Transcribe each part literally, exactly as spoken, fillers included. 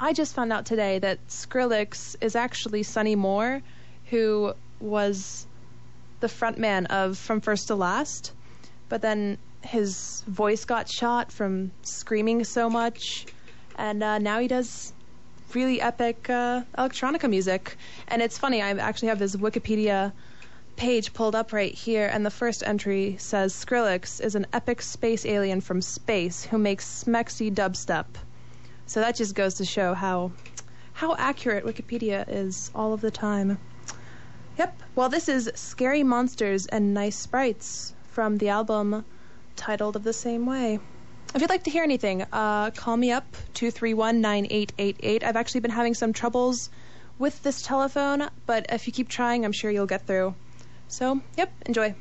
I just found out today that Skrillex is actually Sonny Moore, who was the frontman of From First to Last, but then his voice got shot from screaming so much, and uh, now he does really epic uh, electronica music. And it's funny, I actually have his Wikipedia page pulled up right here, and the first entry says Skrillex is an epic space alien from space who makes smexy dubstep. So that just goes to show how how accurate Wikipedia is all of the time. Yep. Well, this is Scary Monsters and Nice Sprites from the album titled of the same way. If you'd like to hear anything, uh, call me up, two three one, nine eight eight eight. I've actually been having some troubles with this telephone, but if you keep trying, I'm sure you'll get through. So, yep, enjoy.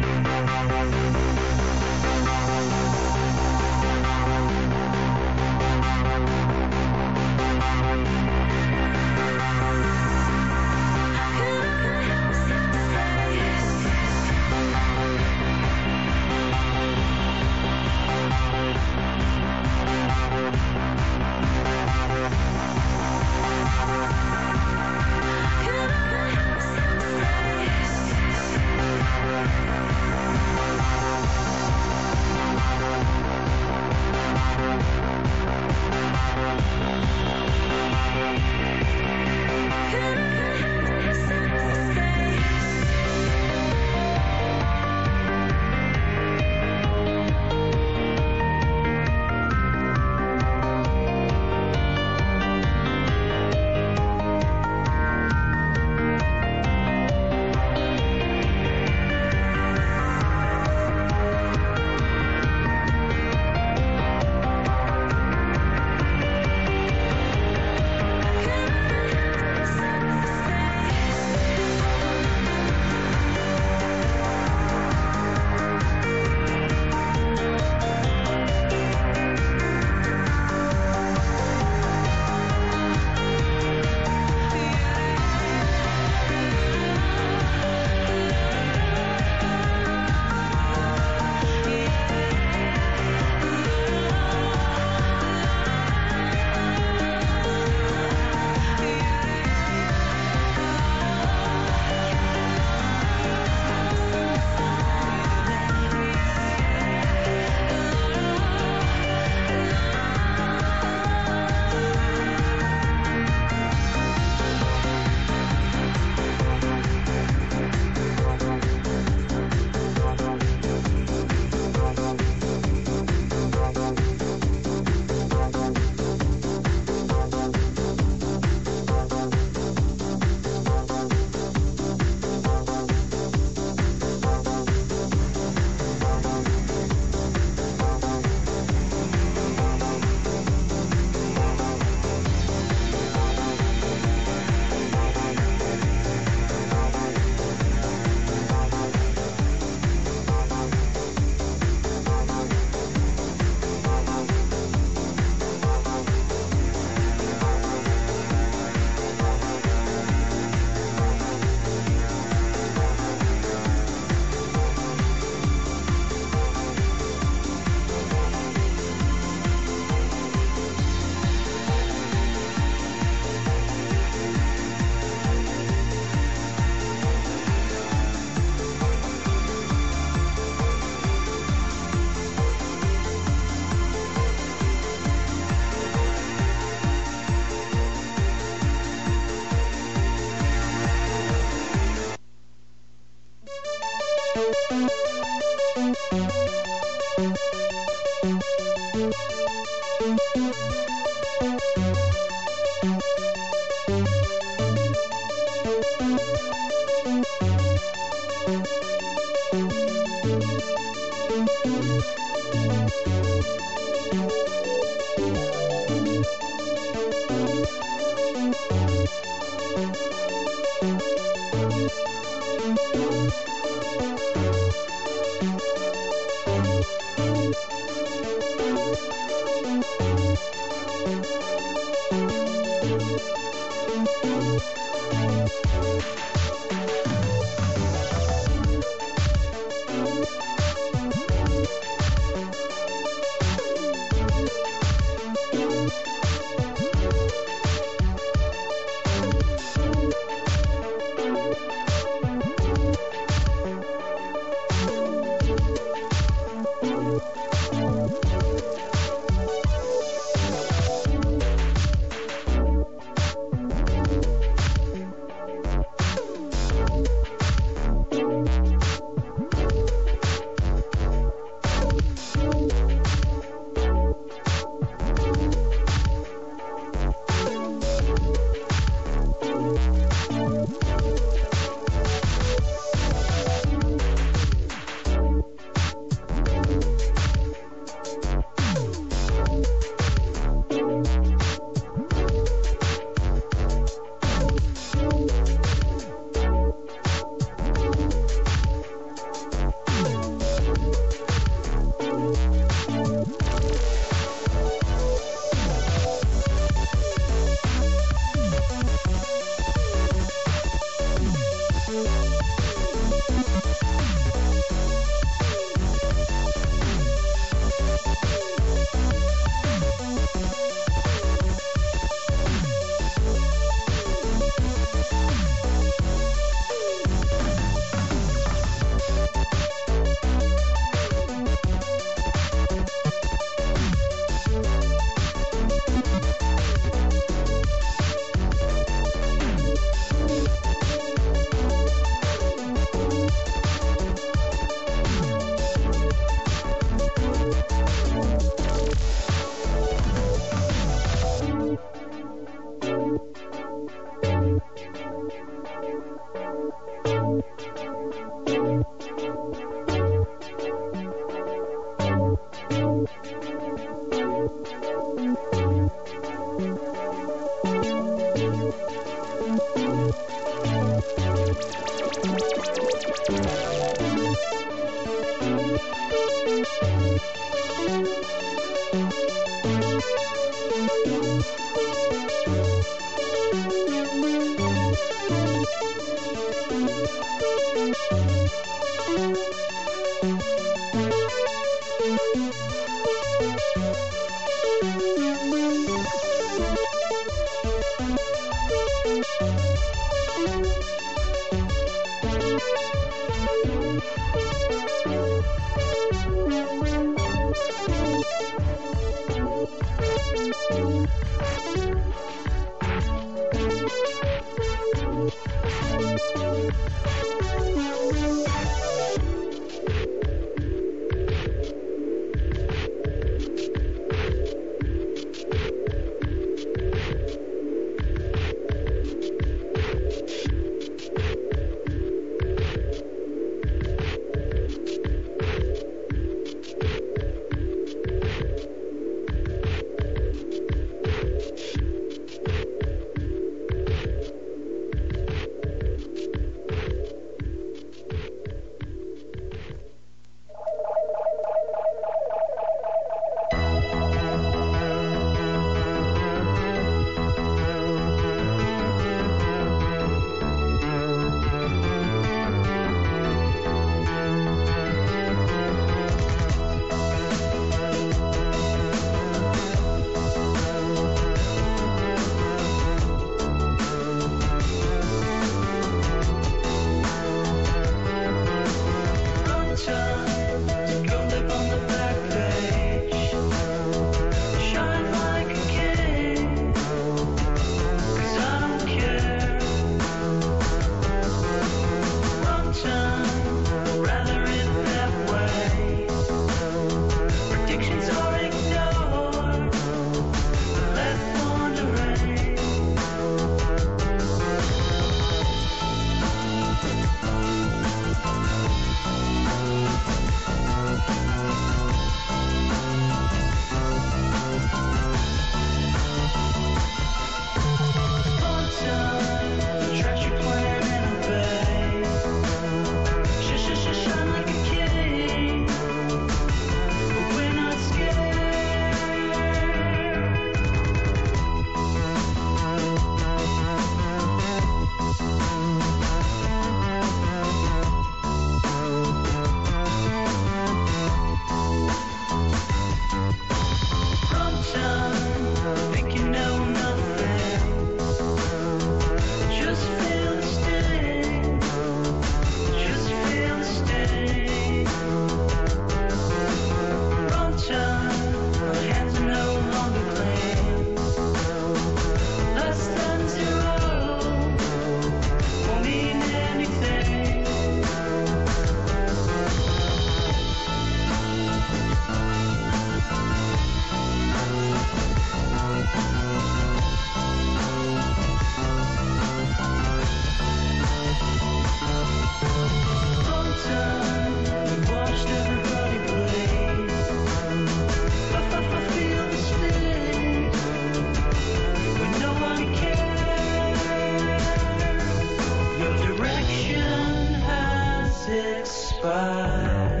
expired.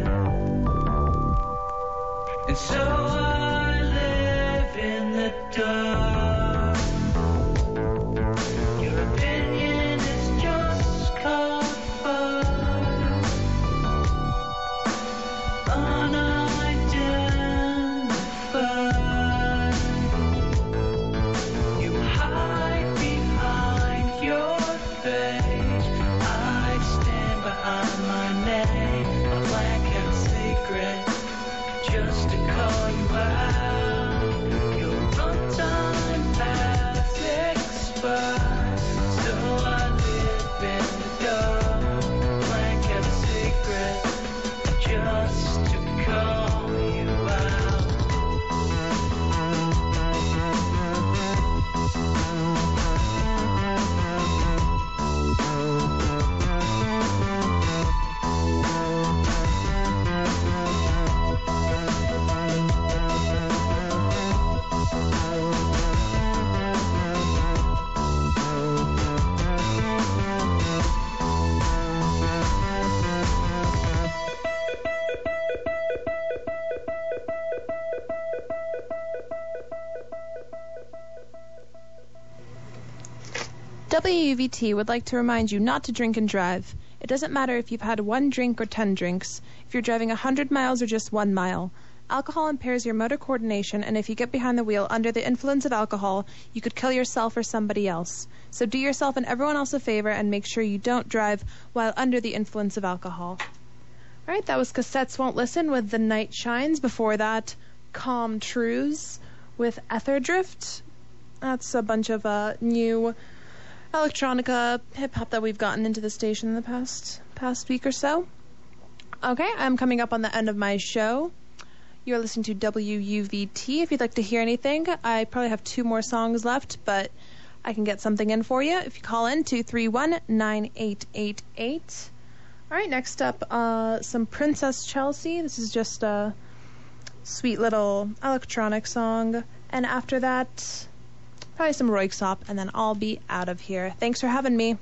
And so I live in the dark. Your opinion is just codified, unidentified. You hide behind your face. I stand behind my name, a blank and secret, just to call you out. Your runtime has expired, so I live in the dark, blank and secret, just to call you out. W U V T would like to remind you not to drink and drive. It doesn't matter if you've had one drink or ten drinks, if you're driving one hundred miles or just one mile. Alcohol impairs your motor coordination, and if you get behind the wheel under the influence of alcohol, you could kill yourself or somebody else. So do yourself and everyone else a favor and make sure you don't drive while under the influence of alcohol. All right, that was Cassettes Won't Listen with The Night Shines. Before that, Calm Trues with Etherdrift. That's a bunch of uh, new electronica hip-hop that we've gotten into the station in the past past week or so. Okay, I'm coming up on the end of my show. You're listening to W U V T. If you'd like to hear anything, I probably have two more songs left, but I can get something in for you if you call in two three one, nine eight eight eight. All right, next up, uh, some Princess Chelsea. This is just a sweet little electronic song. And after that, probably some Royksop, and then I'll be out of here. Thanks for having me.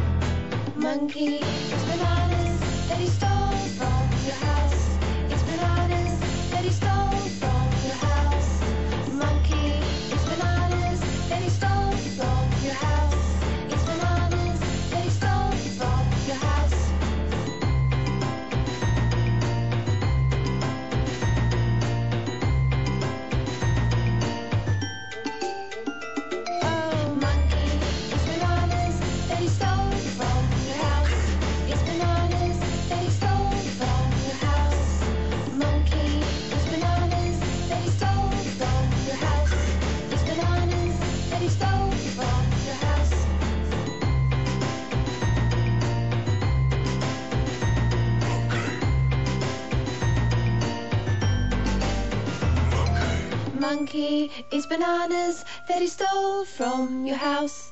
monkey. It's bananas that he stole from your house. It's bananas. monkey eats bananas that he stole from your house.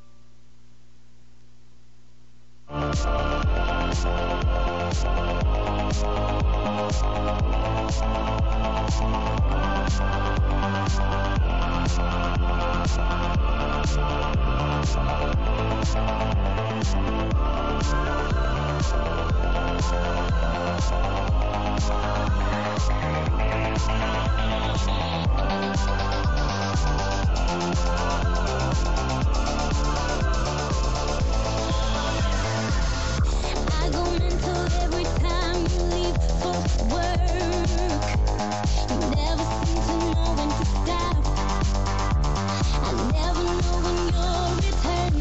I go mental every time you leave for work. You never seem to know when to stop. I never know when you'll return.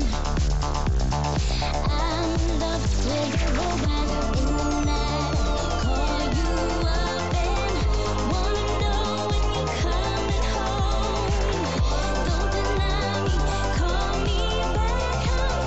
I'm in love with a robot in the night. Call you up and wanna know when you're coming home. Don't deny me, call me back.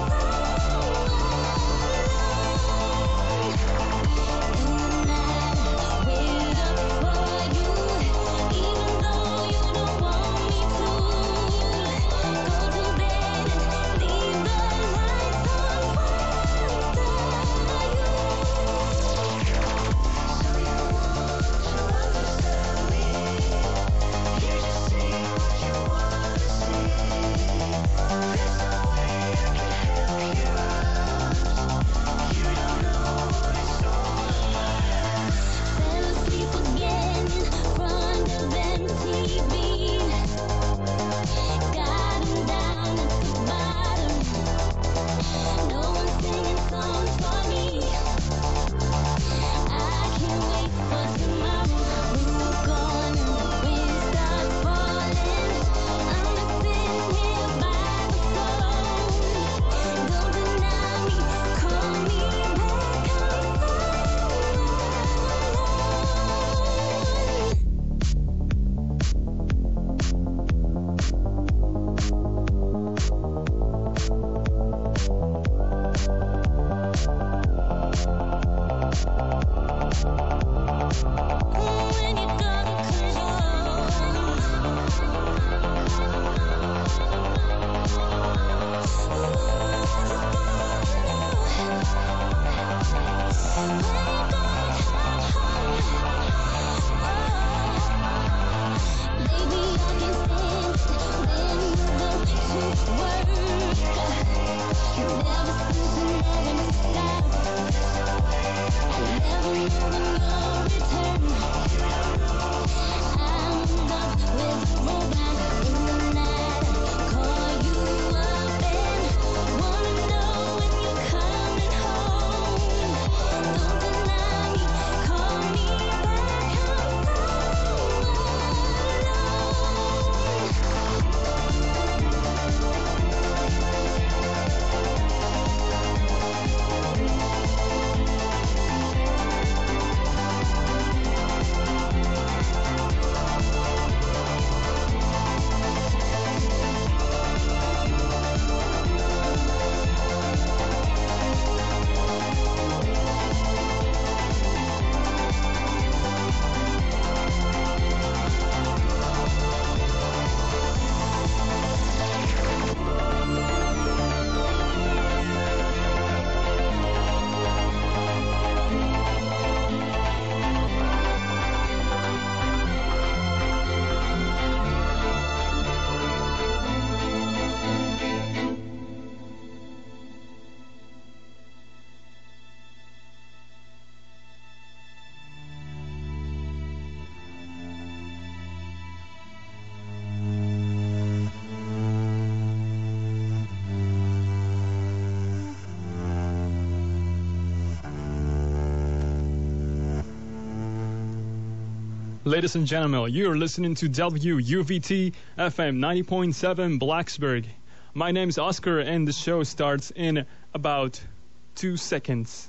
Ladies and gentlemen, you're listening to W U V T F M ninety point seven Blacksburg. My name is Oscar and the show starts in about two seconds.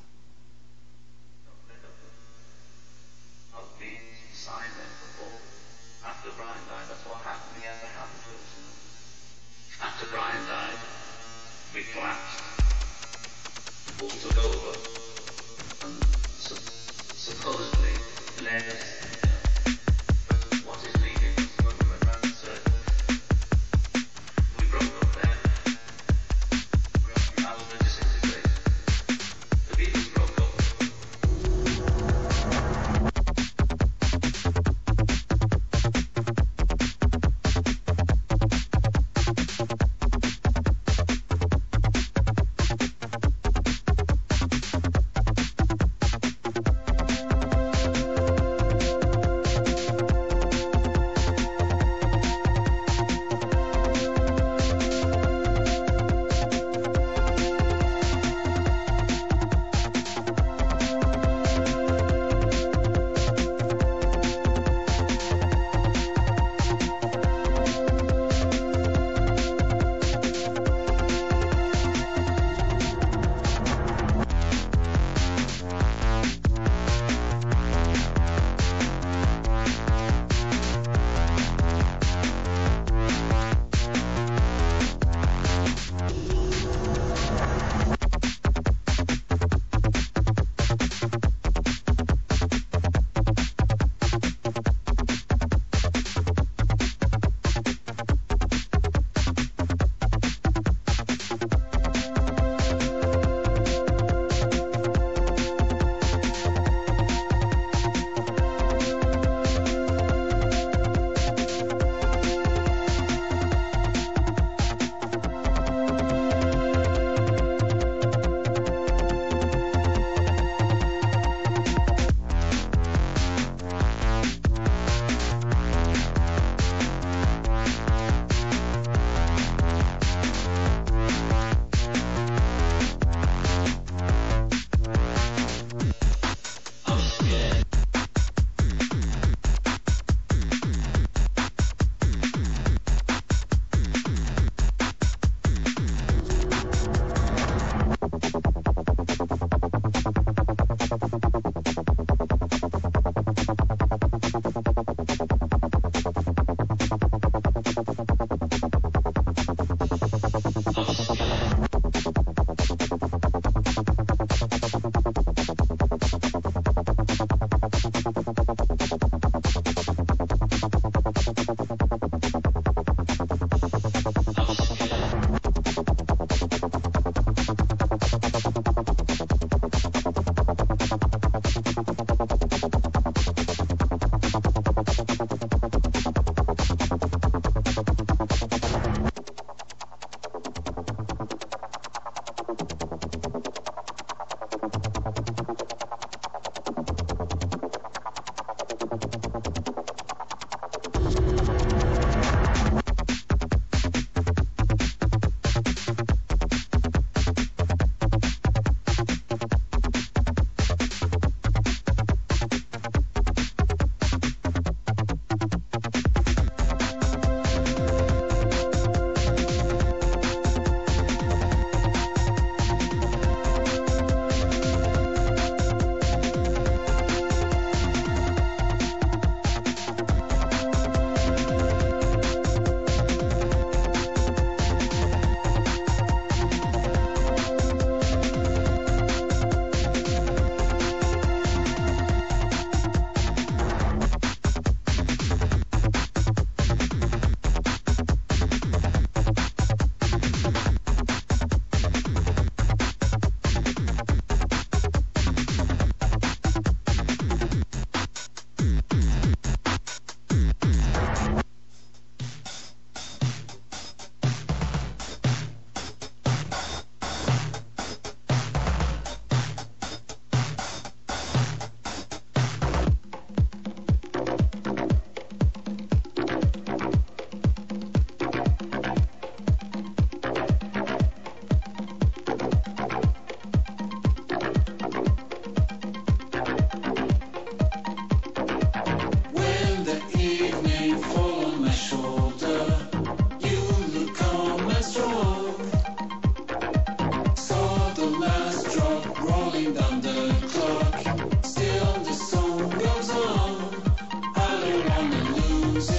After Brian died, we collapsed. All took over. And su- supposedly led what is needed to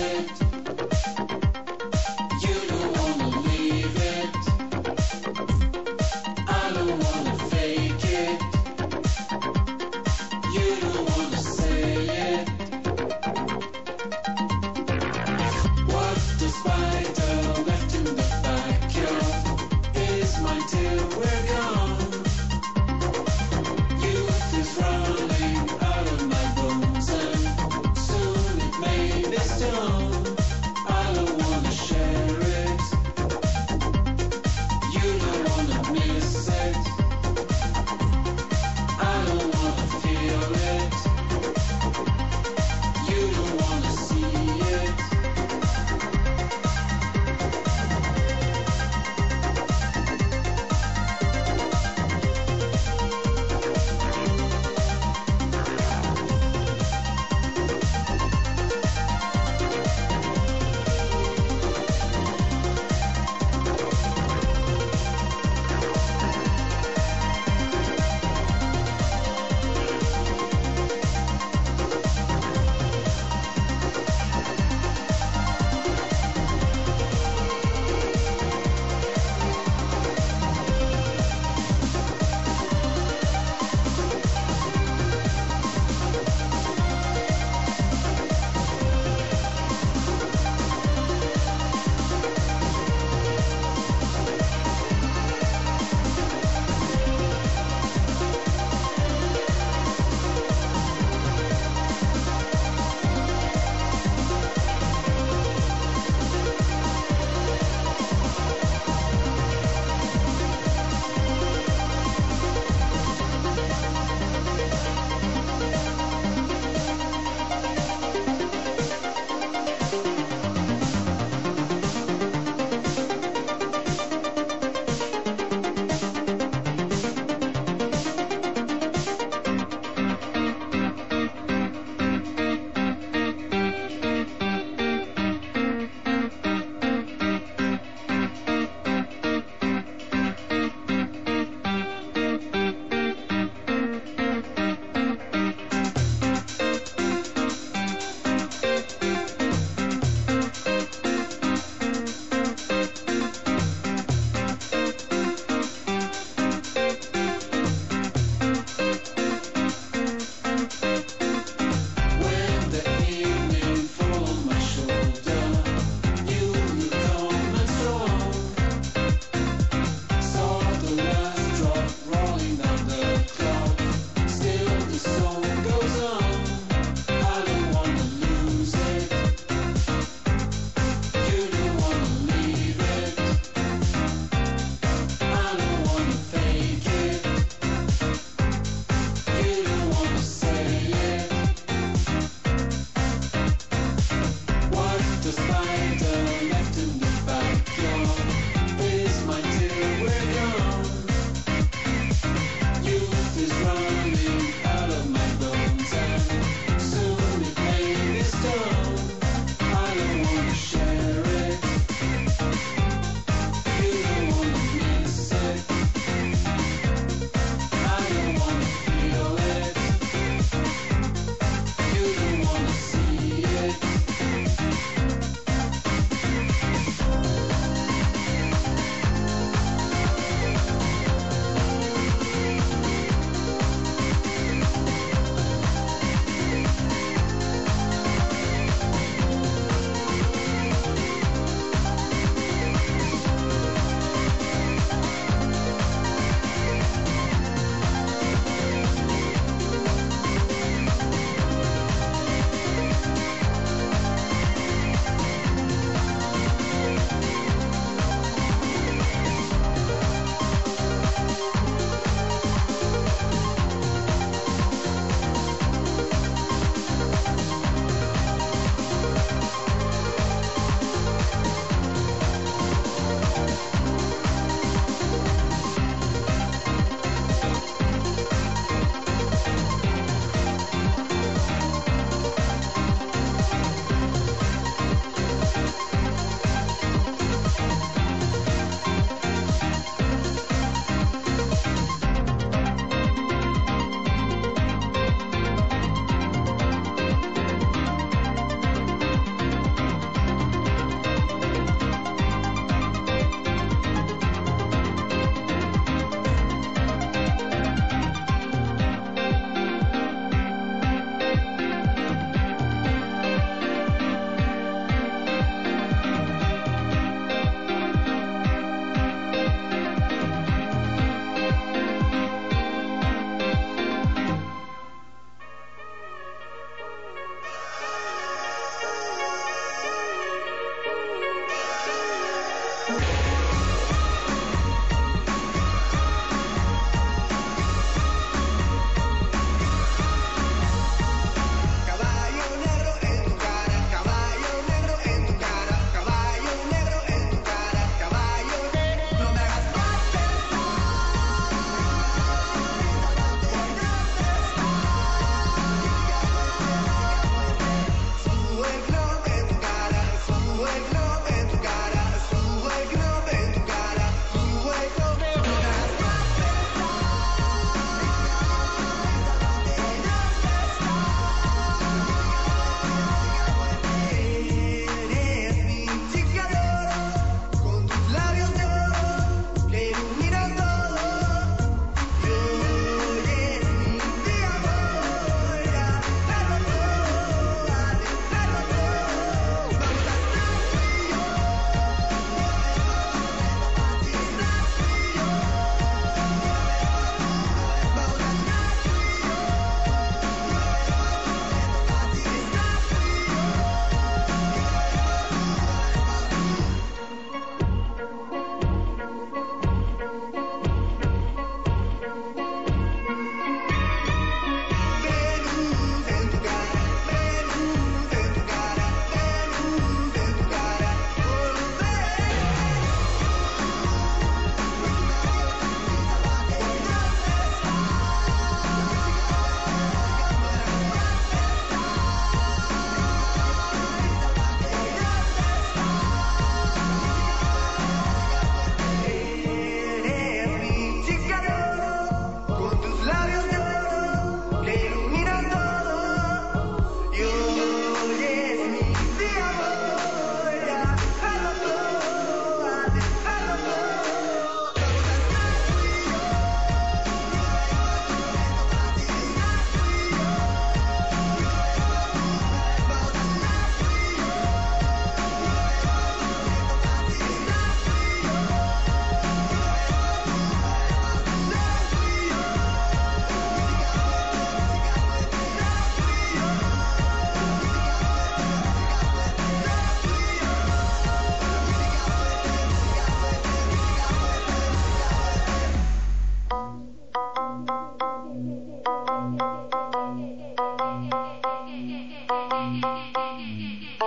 it. You don't wanna leave it. I don't wanna fake it. You don't wanna say it. What the spider left in the backyard is mine till we're gone. Youth is running out of my bones and soon it may be stone.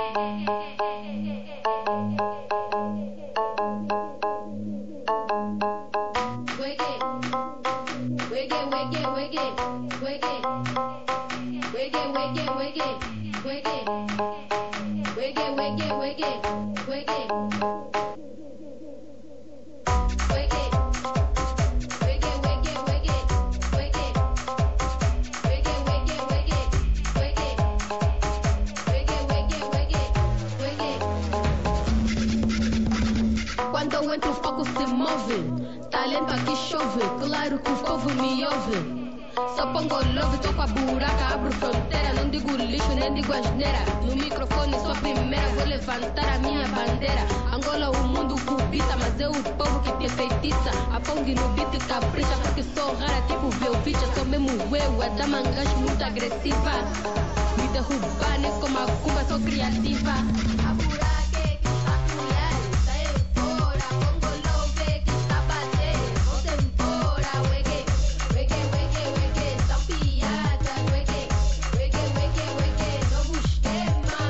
Quando eu entro o foco se move. Talento aqui chove, claro que o povo me ouve. Só pongo love, toco a buraca, abro fronteira. Não digo lixo, nem digo asneira. No microfone sou a primeira, vou levantar a minha bandeira. Angola, o mundo cubita, mas é o povo que te feitiça. A Pong no beat capricha, porque sou rara, tipo Velvicha. Sou mesmo eu, a dama gajo muito agressiva. Me derrubar, nem como a Cuba, sou criativa. A buraca que está colher, está aí fora. Pongo love que está batendo, vou embora, wege. Wege, wege, wege, são piadas, wege. Wege, wege, wege, novo esquema.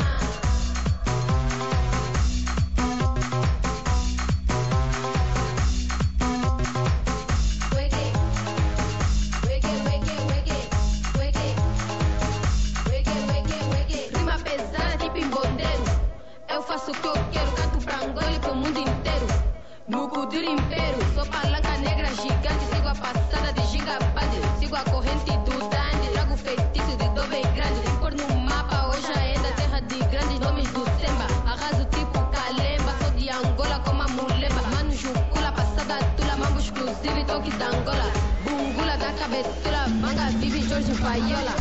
Wege, wege, wege, wege, wege. Wege, wege, wege. Rima pesada tipo embondeiro. Eu faço o que eu quero, canto pra Angola e pro mundo inteiro. No Kudir Império, sou palanca negra gigante. Sigo a passada de gigabade, sigo a corrente do Dandy. Trago feitiço de Dove grande. Se pôr no mapa, hoje ainda terra de grandes nomes do Semba. Arraso tipo Kalemba, sou de Angola como a Mulemba. Mano Jucula, passada tula, mambo exclusivo e toque da Angola. Bungula da cabeçula, manga vive Jorge Vaiola.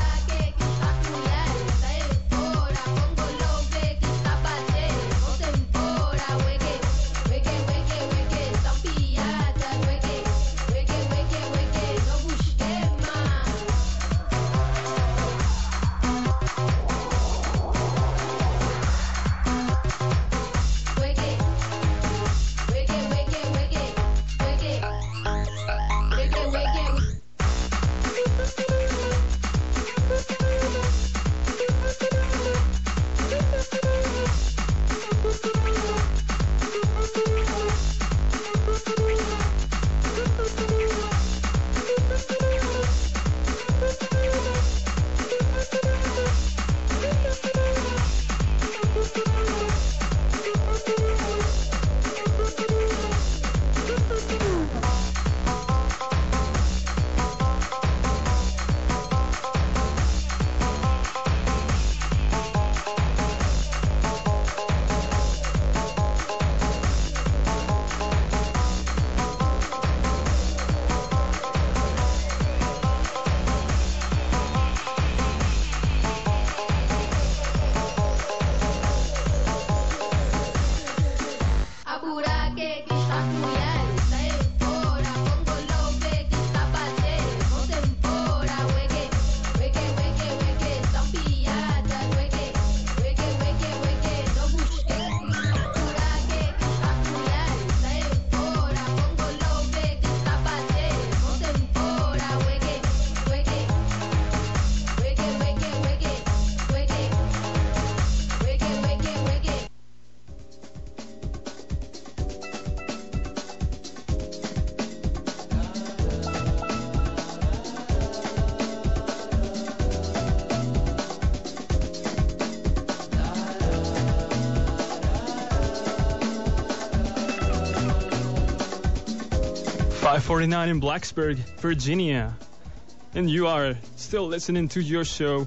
five forty-nine in Blacksburg, Virginia. And you are still listening to your show,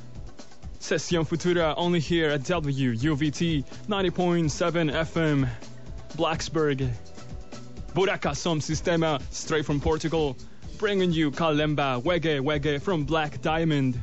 Session Futura, only here at W U V T ninety point seven F M, Blacksburg. Buraca Som Sistema, straight from Portugal, bringing you Kalemba, Wege Wege from Black Diamond.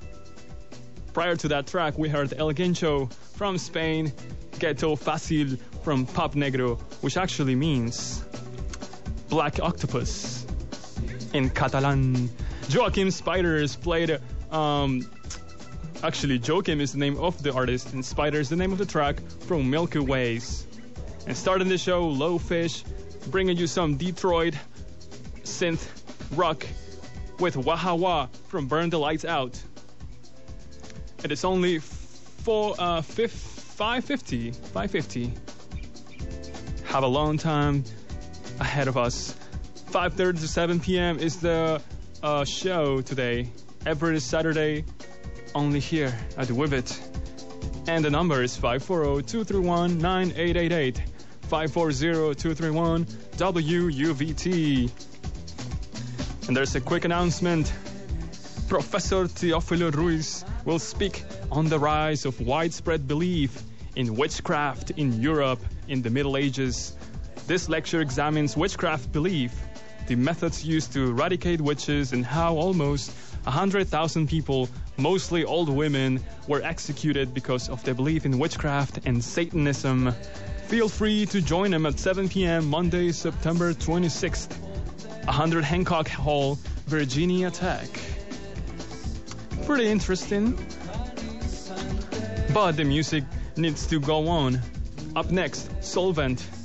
Prior to that track, we heard El Gencho from Spain, Ghetto Fácil from Pop Negro, which actually means Black Octopus in Catalan. Joachim Spiders played, um, actually Joachim is the name of the artist and Spider is the name of the track from Milky Ways. And starting the show, Low Fish, bringing you some Detroit synth rock with Wahawa from Burn the Lights Out. It is only four, uh, fifth, five fifty. five fifty. Have a long time ahead of us. five thirty to seven p.m. is the uh, show today. Every Saturday, only here at Wivet. And the number is five four zero, two three one, nine eight eight eight. five four zero, two three one, W U V T. And there's a quick announcement. Professor Teofilo Ruiz will speak on the rise of widespread belief in witchcraft in Europe in the Middle Ages. This lecture examines witchcraft belief, the methods used to eradicate witches, and how almost one hundred thousand people, mostly old women, were executed because of their belief in witchcraft and Satanism. Feel free to join him at seven p.m. Monday, September twenty-sixth, one hundred Hancock Hall, Virginia Tech. Pretty interesting. But the music needs to go on. Up next, Solvent.